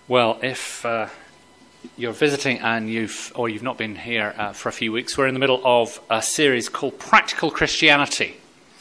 Well, if you're visiting and you've not been here for a few weeks, we're in the middle of a series called Practical Christianity.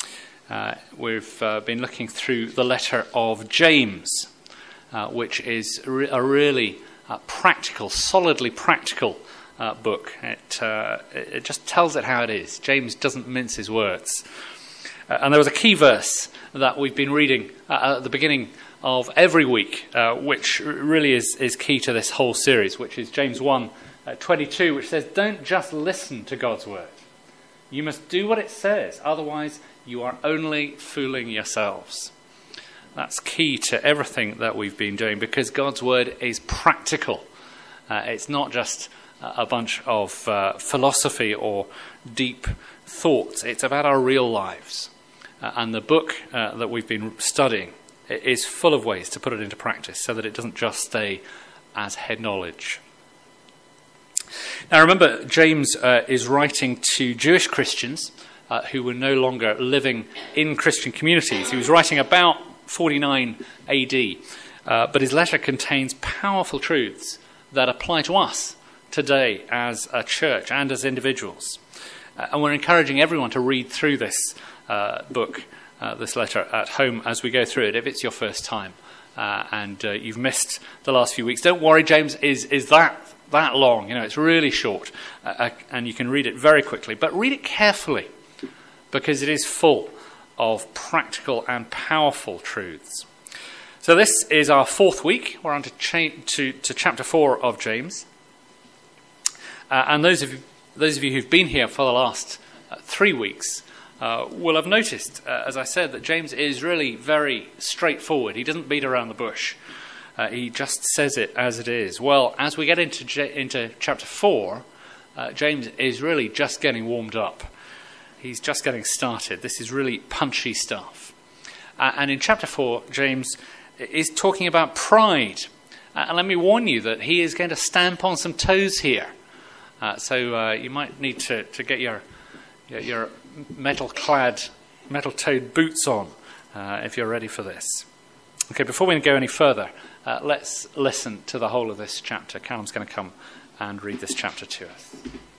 We've been looking through the letter of James, which is a really practical, solidly practical book. It just tells it how it is. James doesn't mince his words. And there was a key verse that we've been reading at the beginning of every week, which really is key to this whole series, which is James 1:22, which says, "Don't just listen to God's word. You must do what it says, otherwise you are only fooling yourselves." That's key to everything that we've been doing, because God's word is practical. It's not just a bunch of philosophy or deep thoughts. It's about our real lives. And the book that we've been studying is full of ways to put it into practice so that it doesn't just stay as head knowledge. Now remember, James is writing to Jewish Christians who were no longer living in Christian communities. He was writing about 49 AD, but his letter contains powerful truths that apply to us today as a church and as individuals. And we're encouraging everyone to read through this book, this letter at home as we go through it. If it's your first time and you've missed the last few weeks, don't worry. James is that long. It's really short, and you can read it very quickly. But read it carefully, because it is full of practical and powerful truths. So this is our fourth week. We're on to chapter 4 of James, and those of you who've been here for the last 3 weeks will have noticed, as I said, that James is really very straightforward. He doesn't beat around the bush. He just says it as it is. Well, as we get into chapter 4, James is really just getting warmed up. He's just getting started. This is really punchy stuff. And in chapter 4, James is talking about pride. And let me warn you that he is going to stamp on some toes here. So you might need to get your metal-toed boots on if you're ready for this. Okay, before we go any further, let's listen to the whole of this chapter. Callum's going to come and read this chapter to us.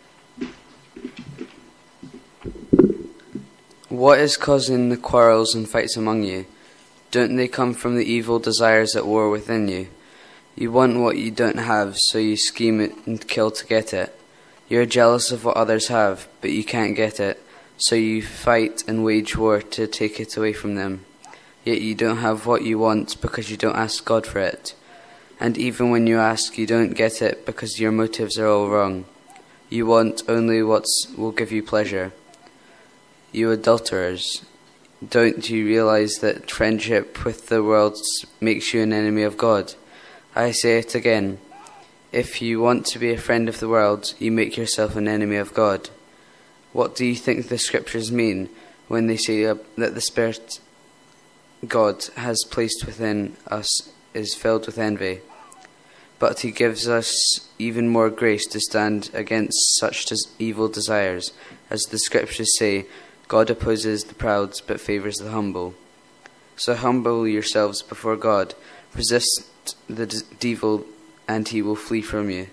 What is causing the quarrels and fights among you? Don't they come from the evil desires at war within you? You want what you don't have, so you scheme it and kill to get it. You're jealous of what others have, but you can't get it, so you fight and wage war to take it away from them. Yet you don't have what you want because you don't ask God for it. And even when you ask, you don't get it because your motives are all wrong. You want only what will give you pleasure. You adulterers, don't you realize that friendship with the world makes you an enemy of God? I say it again. If you want to be a friend of the world, you make yourself an enemy of God. What do you think the scriptures mean when they say that the Spirit God has placed within us is filled with envy? But he gives us even more grace to stand against such evil desires. As the scriptures say, God opposes the proud but favours the humble. So humble yourselves before God, resist the devil, and he will flee from you.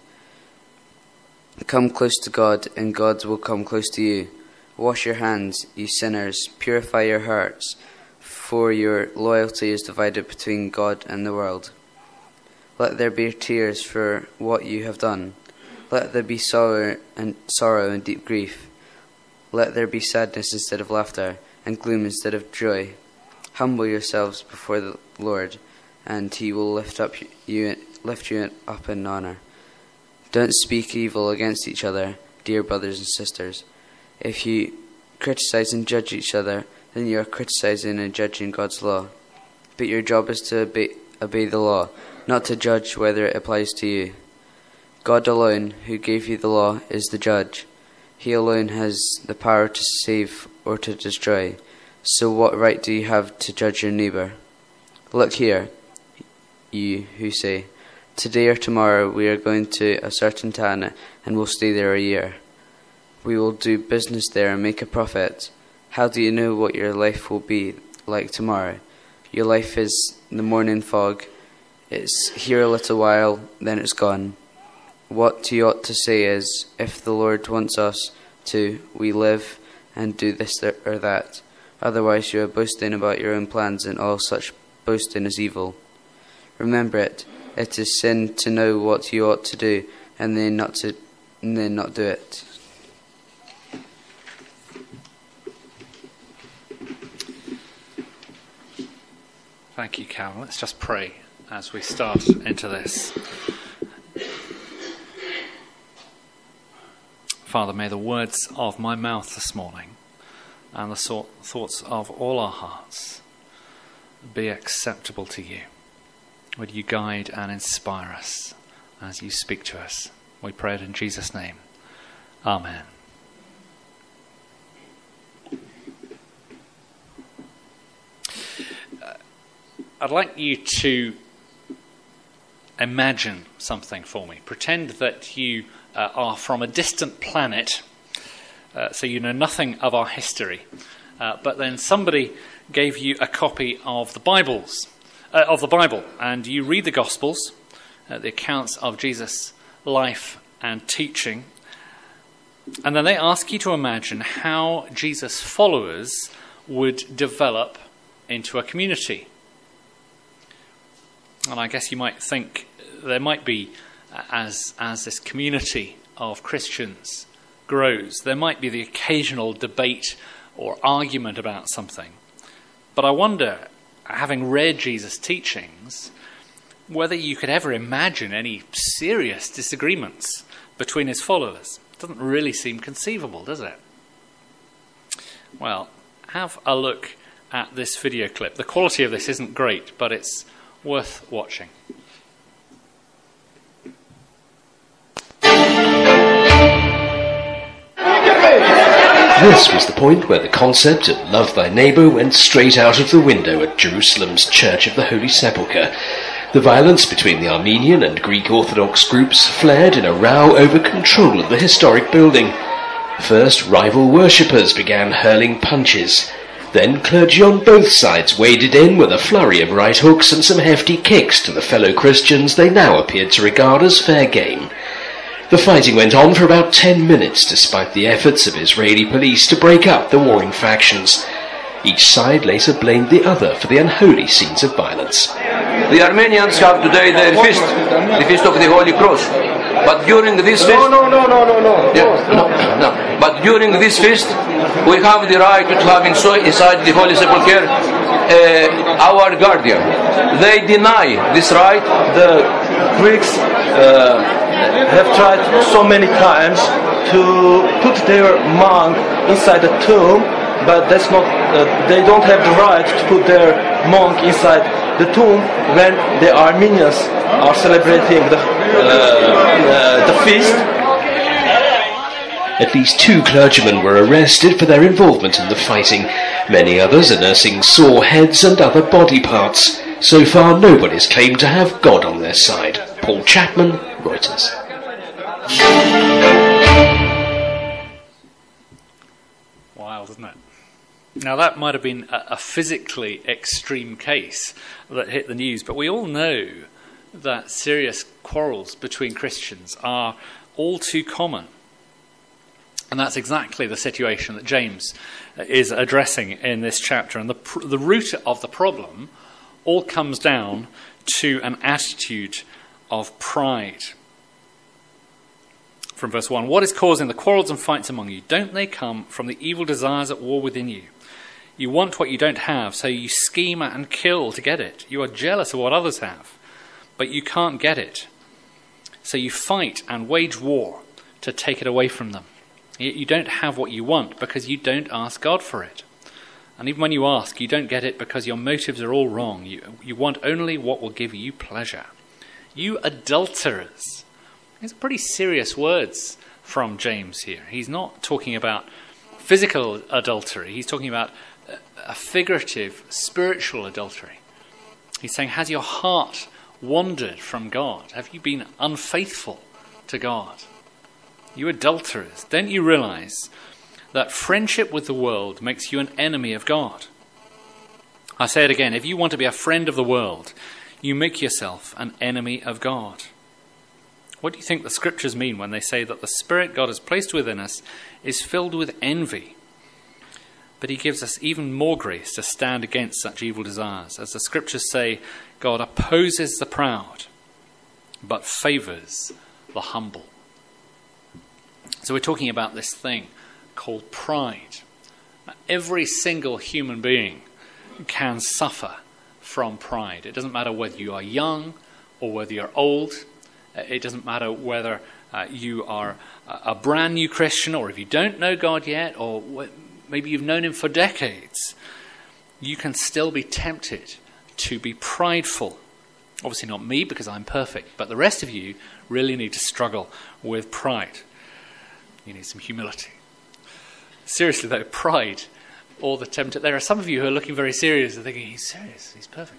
Come close to God, and God will come close to you. Wash your hands, you sinners, purify your hearts, for your loyalty is divided between God and the world. Let there be tears for what you have done. Let there be sorrow and deep grief. Let there be sadness instead of laughter, and gloom instead of joy. Humble yourselves before the Lord, and he will lift you up in honor. Don't speak evil against each other, dear brothers and sisters. If you criticize and judge each other, then you are criticizing and judging God's law. But your job is to obey the law, not to judge whether it applies to you. God alone, who gave you the law, is the judge. He alone has the power to save or to destroy. So what right do you have to judge your neighbour? Look here, you who say, today or tomorrow we are going to a certain town and will stay there a year. We will do business there and make a profit. How do you know what your life will be like tomorrow? Your life is the morning fog. It's here a little while, then it's gone. What you ought to say is, if the Lord wants us to, we live and do this or that. Otherwise you are boasting about your own plans, and all such boasting is evil. Remember it. It is sin to know what you ought to do, and then not do it. Thank you, Cal. Let's just pray as we start into this. Father, may the words of my mouth this morning and the thoughts of all our hearts be acceptable to you. Would you guide and inspire us as you speak to us? We pray it in Jesus' name. Amen. I'd like you to imagine something for me. Pretend that you are from a distant planet, so you know nothing of our history, but then somebody gave you a copy of the Bible, and you read the Gospels, the accounts of Jesus' life and teaching, and then they ask you to imagine how Jesus' followers would develop into a community. And I guess you might think there might be, as this community of Christians grows, there might be the occasional debate or argument about something. But I wonder, having read Jesus' teachings, whether you could ever imagine any serious disagreements between his followers. It doesn't really seem conceivable, does it? Well, have a look at this video clip. The quality of this isn't great, but it's worth watching. This was the point where the concept of love thy neighbour went straight out of the window at Jerusalem's Church of the Holy Sepulchre. The violence between the Armenian and Greek Orthodox groups flared in a row over control of the historic building. First, rival worshippers began hurling punches. Then clergy on both sides waded in with a flurry of right hooks and some hefty kicks to the fellow Christians they now appeared to regard as fair game. The fighting went on for about 10 minutes despite the efforts of Israeli police to break up the warring factions. Each side later blamed the other for the unholy scenes of violence. The Armenians have today their feast, the Feast of the Holy Cross. But during this feast... No. But during this feast, we have the right to have inside the Holy Sepulchre our guardian. They deny this right. The Greeks have tried so many times to put their monk inside the tomb, but that's not. They don't have the right to put their monk inside the tomb when the Armenians are celebrating the feast. At least 2 clergymen were arrested for their involvement in the fighting. Many others are nursing sore heads and other body parts. So far, nobody's claimed to have God on their side. Paul Chapman, Reuters. Wild, isn't it? Now, that might have been a physically extreme case that hit the news, but we all know that serious quarrels between Christians are all too common. And that's exactly the situation that James is addressing in this chapter. And the root of the problem all comes down to an attitude of pride. From verse 1, what is causing the quarrels and fights among you? Don't they come from the evil desires at war within you? You want what you don't have, so you scheme and kill to get it. You are jealous of what others have, but you can't get it. So you fight and wage war to take it away from them. Yet you don't have what you want because you don't ask God for it. And even when you ask, you don't get it because your motives are all wrong. You want only what will give you pleasure. You adulterers. These are pretty serious words from James here. He's not talking about physical adultery. He's talking about a figurative, spiritual adultery. He's saying, has your heart wandered from God? Have you been unfaithful to God? You adulterers, don't you realize that friendship with the world makes you an enemy of God? I say it again, if you want to be a friend of the world, you make yourself an enemy of God. What do you think the scriptures mean when they say that the Spirit God has placed within us is filled with envy? But he gives us even more grace to stand against such evil desires. As the scriptures say, God opposes the proud, but favours the humble. So we're talking about this thing called pride. Now, every single human being can suffer from pride. It doesn't matter whether you are young or whether you're old. It doesn't matter whether you are a brand new Christian or if you don't know God yet or maybe you've known him for decades. You can still be tempted to be prideful. Obviously not me because I'm perfect, but the rest of you really need to struggle with pride. You need some humility. Seriously though, pride or the temptation. There are some of you who are looking very serious and thinking, he's serious, he's perfect.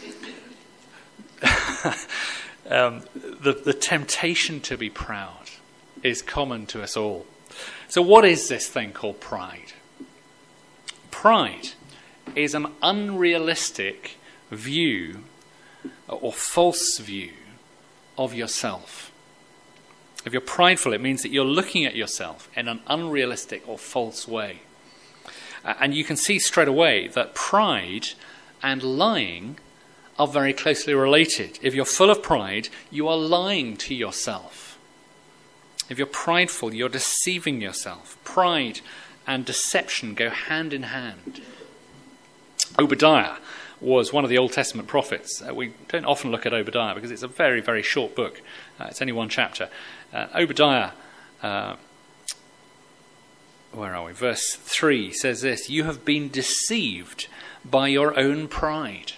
The temptation to be proud is common to us all. So what is this thing called pride? Pride is an unrealistic view or false view of yourself. If you're prideful, it means that you're looking at yourself in an unrealistic or false way. And you can see straight away that pride and lying are very closely related. If you're full of pride, you are lying to yourself. If you're prideful, you're deceiving yourself. Pride and deception go hand in hand. Obadiah was one of the Old Testament prophets. We don't often look at Obadiah because it's a very, very short book. It's only one chapter. Obadiah, where are we? Verse 3 says this: "You have been deceived by your own pride."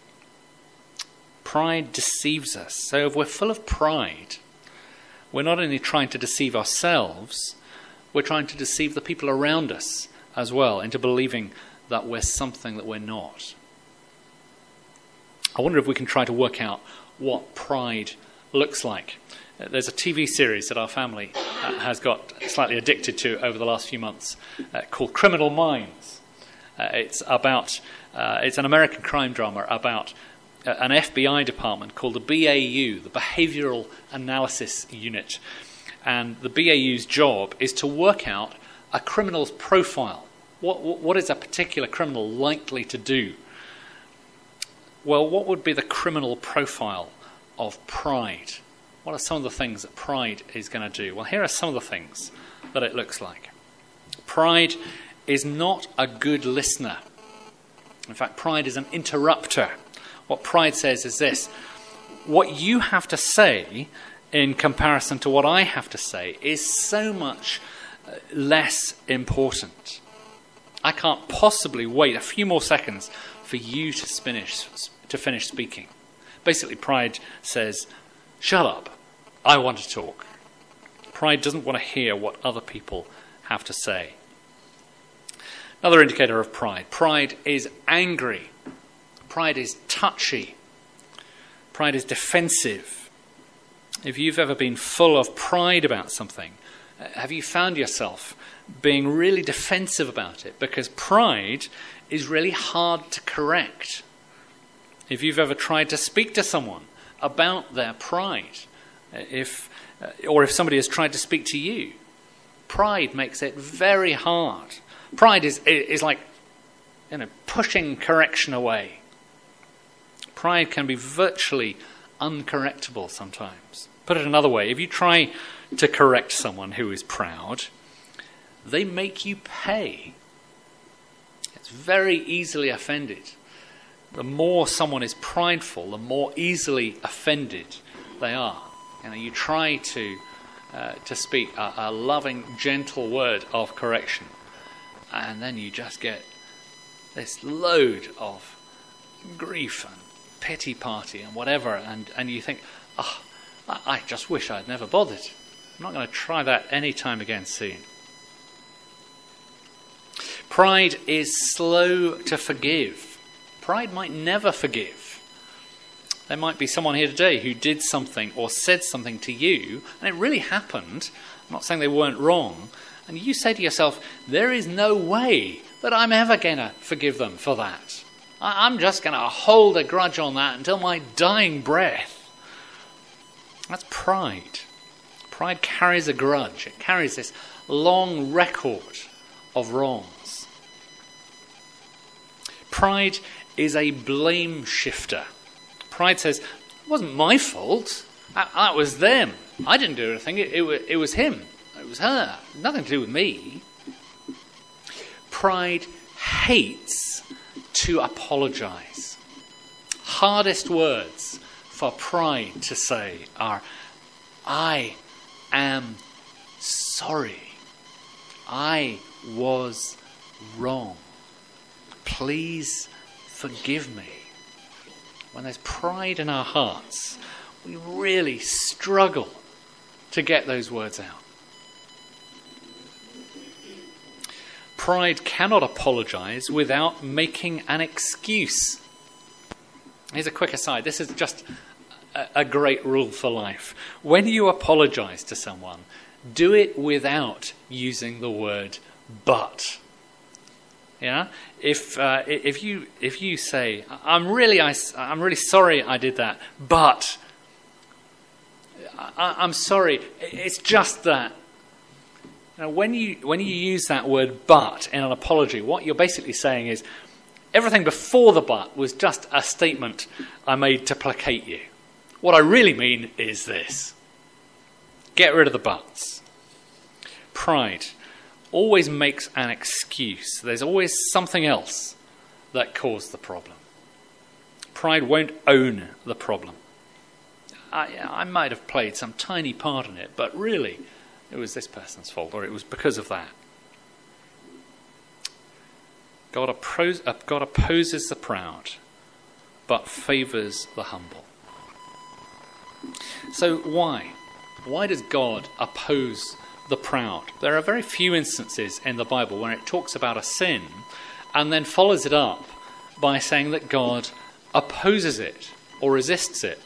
Pride deceives us. So if we're full of pride, we're not only trying to deceive ourselves, we're trying to deceive the people around us as well into believing that we're something that we're not. I wonder if we can try to work out what pride looks like. There's a TV series that our family has got slightly addicted to over the last few months called Criminal Minds. It's an American crime drama about an FBI department called the BAU, the Behavioral Analysis Unit. And the BAU's job is to work out a criminal's profile. What is a particular criminal likely to do? Well, what would be the criminal profile of pride? What are some of the things that pride is going to do? Well, here are some of the things that it looks like. Pride is not a good listener. In fact, pride is an interrupter. What pride says is this: what you have to say in comparison to what I have to say is so much less important. I can't possibly wait a few more seconds for you to finish speaking. Basically, pride says, shut up, I want to talk. Pride doesn't want to hear what other people have to say. Another indicator of pride. Pride is angry. Pride is touchy. Pride is defensive. If you've ever been full of pride about something, have you found yourself being really defensive about it? Because pride is really hard to correct. If you've ever tried to speak to someone about their pride, if somebody has tried to speak to you, pride makes it very hard. Pride is like, pushing correction away. Pride can be virtually uncorrectable sometimes. Put it another way, if you try to correct someone who is proud, they make you pay. It's very easily offended. The more someone is prideful, the more easily offended they are. You try to speak a loving, gentle word of correction, and then you just get this load of grief and pity party and whatever, and you think, I just wish I'd never bothered. I'm not going to try that any time again soon. Pride is slow to forgive. Pride might never forgive. There might be someone here today who did something or said something to you, and it really happened. I'm not saying they weren't wrong. And you say to yourself, there is no way that I'm ever going to forgive them for that. I'm just going to hold a grudge on that until my dying breath. That's pride. Pride carries a grudge. It carries this long record of wrongs. Pride is a blame shifter. Pride says, it wasn't my fault. That was them. I didn't do anything. It was him. It was her. Nothing to do with me. Pride hates to apologize. Hardest words for pride to say are, I am sorry. I was wrong. Please forgive me. When there's pride in our hearts, we really struggle to get those words out. Pride cannot apologize without making an excuse. Here's a quick aside. This is just a great rule for life. When you apologize to someone, do it without using the word but. Yeah? If you say, I'm really sorry I did that, but I'm sorry, it's just that. Now, when you use that word but in an apology, what you're basically saying is, everything before the but was just a statement I made to placate you. What I really mean is this. Get rid of the buts. Pride always makes an excuse. There's always something else that caused the problem. Pride won't own the problem. I might have played some tiny part in it, but really, it was this person's fault, or it was because of that. God opposes the proud, but favours the humble. So why? Why does God oppose the proud? There are very few instances in the Bible where it talks about a sin and then follows it up by saying that God opposes it or resists it.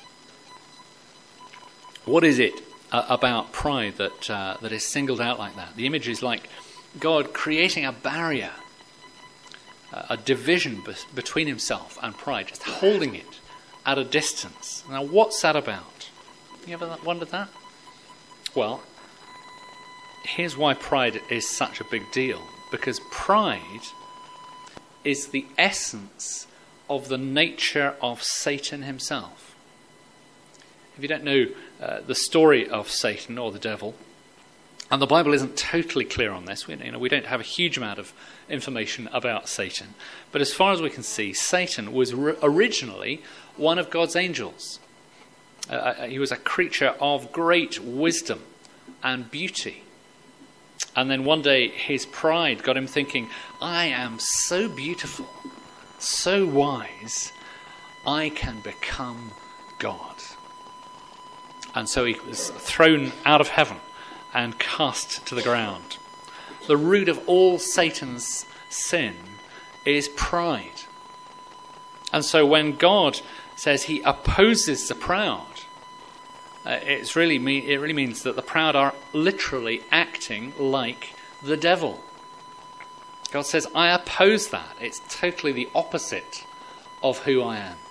What is it about pride that is singled out like that? The image is like God creating a barrier, a division between himself and pride, just holding it at a distance. Now, what's that about? You ever wondered that? Well, here's why pride is such a big deal. Because pride is the essence of the nature of Satan himself. If you don't know the story of Satan or the devil, and the Bible isn't totally clear on this, we don't have a huge amount of information about Satan, but as far as we can see, Satan was originally one of God's angels. He was a creature of great wisdom and beauty. And then one day his pride got him thinking, I am so beautiful, so wise, I can become God. And so he was thrown out of heaven and cast to the ground. The root of all Satan's sin is pride. And so when God says he opposes the proud, it really means that the proud are literally acting like the devil. God says, I oppose that. It's totally the opposite of who I am.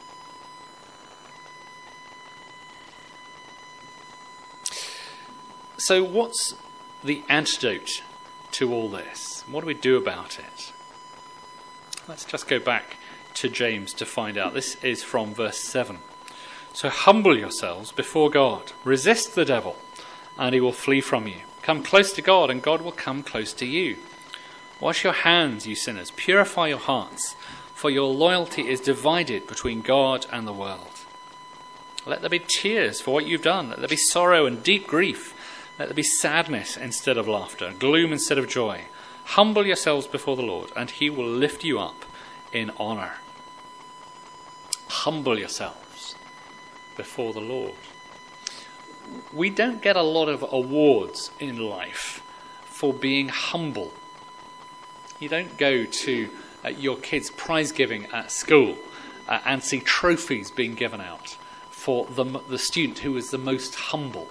So what's the antidote to all this? What do we do about it? Let's just go back to James to find out. This is from verse 7. So humble yourselves before God. Resist the devil, and he will flee from you. Come close to God, and God will come close to you. Wash your hands, you sinners. Purify your hearts, for your loyalty is divided between God and the world. Let there be tears for what you've done. Let there be sorrow and deep grief. Let there be sadness instead of laughter, gloom instead of joy. Humble yourselves before the Lord, and he will lift you up in honour. Humble yourselves before the Lord. We don't get a lot of awards in life for being humble. You don't go to your kids' prize giving at school and see trophies being given out for the student who was the most humble.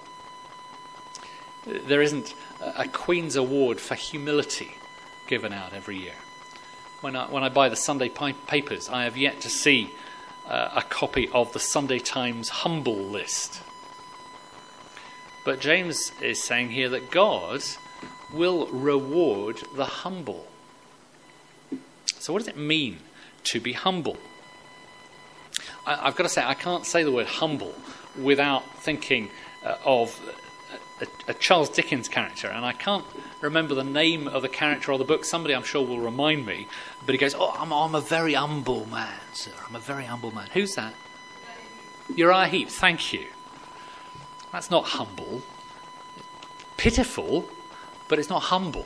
There isn't a Queen's Award for humility given out every year. When I buy the Sunday papers, I have yet to see a copy of the Sunday Times humble list. But James is saying here that God will reward the humble. So what does it mean to be humble? I've got to say, I can't say the word humble without thinking of a Charles Dickens character, and I can't remember the name of the character or the book. Somebody, I'm sure, will remind me. But he goes, I'm a very humble man, sir. I'm a very humble man. Who's that? Uriah Heep. Thank you. That's not humble. Pitiful, but it's not humble.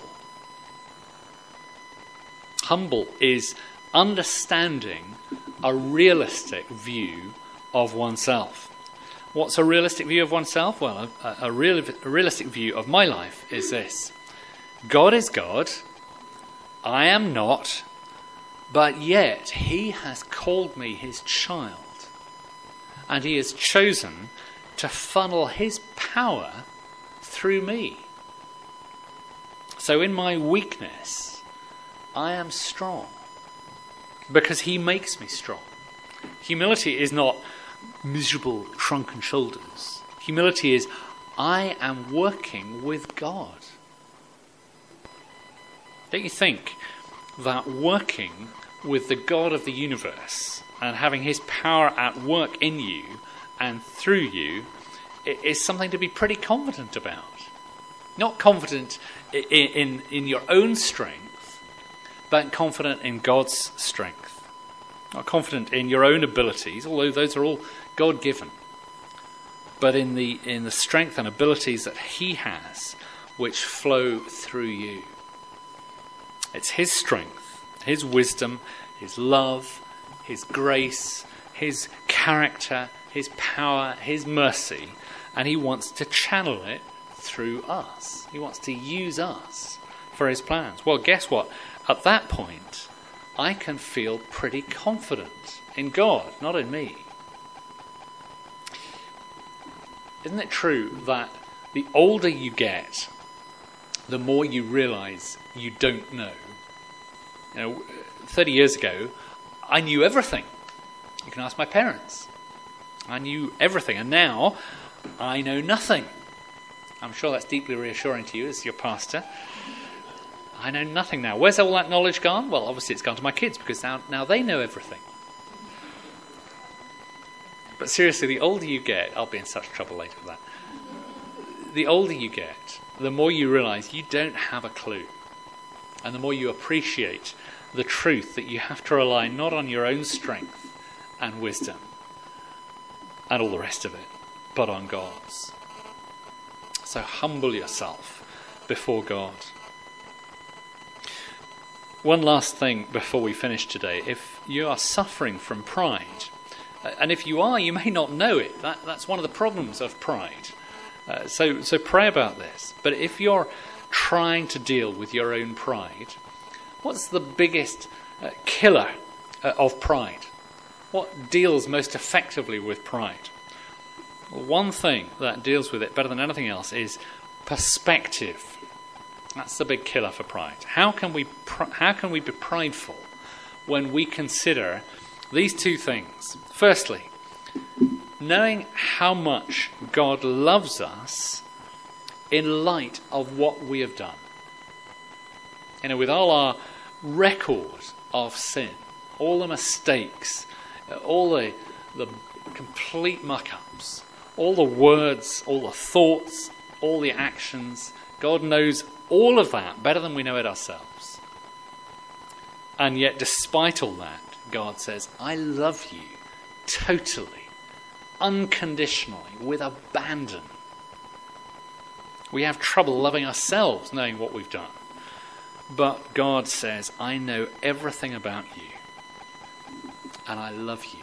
Humble is understanding a realistic view of oneself. What's a realistic view of oneself? Well, a realistic view of my life is this. God is God, I am not, but yet he has called me his child, and he has chosen to funnel his power through me. So in my weakness, I am strong, because he makes me strong. Humility is not miserable shrunken shoulders. Humility is, I am working with God. Don't you think that working with the God of the universe and having his power at work in you and through you is something to be pretty confident about? Not confident in your own strength, but confident in God's strength. Not confident in your own abilities, although those are all God-given, but in the strength and abilities that he has, which flow through you. It's his strength, his wisdom, his love, his grace, his character, his power, his mercy, and he wants to channel it through us. He wants to use us for his plans. Well, guess what? At that point, I can feel pretty confident in God, not in me. Isn't it true that the older you get, the more you realise you don't know? 30 years ago, I knew everything. You can ask my parents. I knew everything, and now I know nothing. I'm sure that's deeply reassuring to you as your pastor. I know nothing now. Where's all that knowledge gone? Well, obviously it's gone to my kids, because now they know everything. But seriously, the older you get, I'll be in such trouble later with that. The older you get, the more you realise you don't have a clue. And the more you appreciate the truth that you have to rely not on your own strength and wisdom and all the rest of it, but on God's. So humble yourself before God. One last thing before we finish today. If you are suffering from pride, and if you are, you may not know it. That's one of the problems of pride. So pray about this. But if you're trying to deal with your own pride, what's the biggest killer of pride? What deals most effectively with pride? Well, one thing that deals with it better than anything else is perspective. That's the big killer for pride. How can we be prideful when we consider these two things? Firstly, knowing how much God loves us in light of what we have done. With all our record of sin, all the mistakes, all the complete muck-ups, all the words, all the thoughts, all the actions, God knows all of that better than we know it ourselves. And yet, despite all that, God says, I love you totally, unconditionally, with abandon. We have trouble loving ourselves, knowing what we've done. But God says, I know everything about you, and I love you.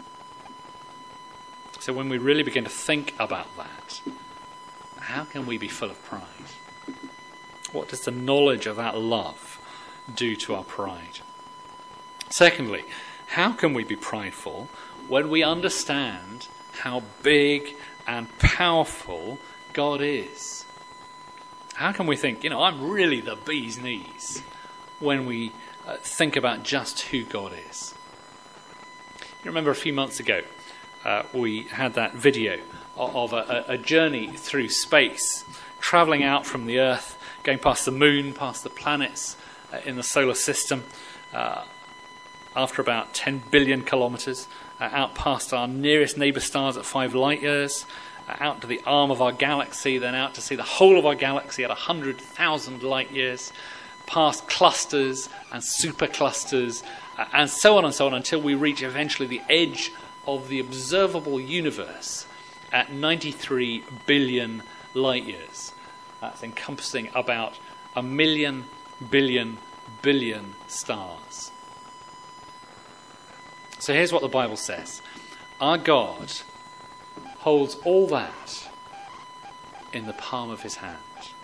So when we really begin to think about that, how can we be full of pride? What does the knowledge of that love do to our pride? Secondly, how can we be prideful when we understand how big and powerful God is? How can we think, I'm really the bee's knees, when we think about just who God is. You remember a few months ago, we had that video of a journey through space, travelling out from the Earth, going past the moon, past the planets in the solar system, after about 10 billion kilometres, out past our nearest neighbour stars at 5 light years, out to the arm of our galaxy, then out to see the whole of our galaxy at 100,000 light years, past clusters and superclusters, and so on until we reach eventually the edge of the observable universe at 93 billion light years. That's encompassing about 1 million billion stars. So here's what the Bible says. Our God holds all that in the palm of his hand.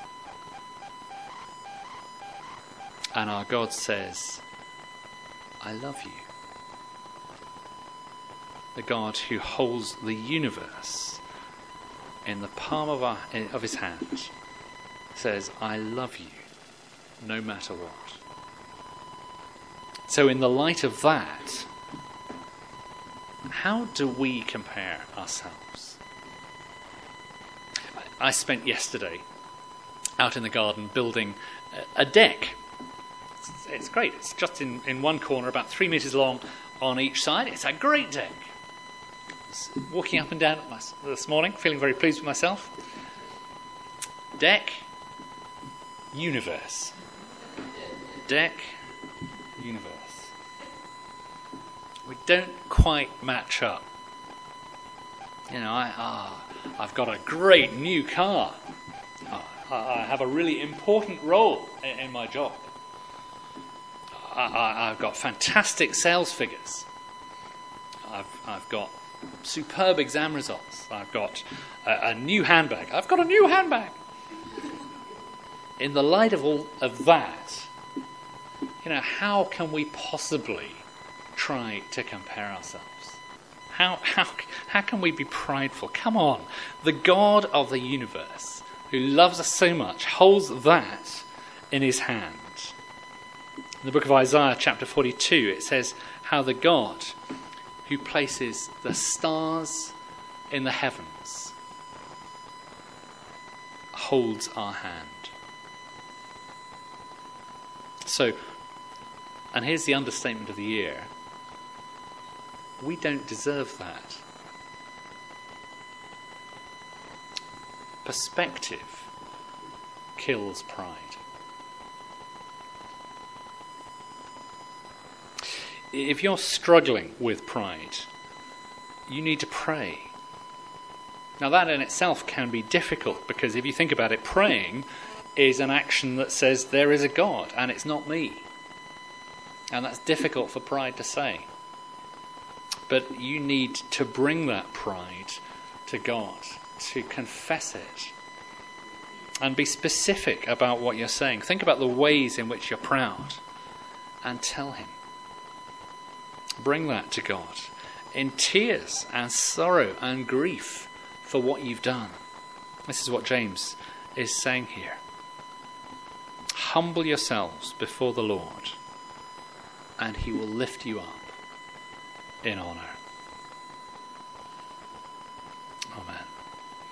And our God says, I love you. The God who holds the universe in the palm of his hand says, I love you, no matter what. So in the light of that, how do we compare ourselves? I spent yesterday out in the garden building a deck. It's great. It's just in one corner, about 3 metres long on each side. It's a great deck. Walking up and down this morning, feeling very pleased with myself. Deck, universe. Deck, universe. We don't quite match up. You know, I've got a great new car. I have a really important role in my job. I've got fantastic sales figures. I've got superb exam results. I've got a new handbag. I've got a new handbag. In the light of all of that, you know, how can we possibly try to compare ourselves? How can we be prideful? Come on. The God of the universe, who loves us so much, holds that in his hand. In the book of Isaiah, chapter 42, it says how the God who places the stars in the heavens holds our hand. So, and here's the understatement of the year, we don't deserve that. Perspective kills pride. If you're struggling with pride, you need to pray. Now that in itself can be difficult, because if you think about it, praying is an action that says there is a God and it's not me. And that's difficult for pride to say. But you need to bring that pride to God, to confess it, and be specific about what you're saying. Think about the ways in which you're proud and tell him. Bring that to God in tears and sorrow and grief for what you've done. This is what James is saying here. Humble yourselves before the Lord, and he will lift you up in honour.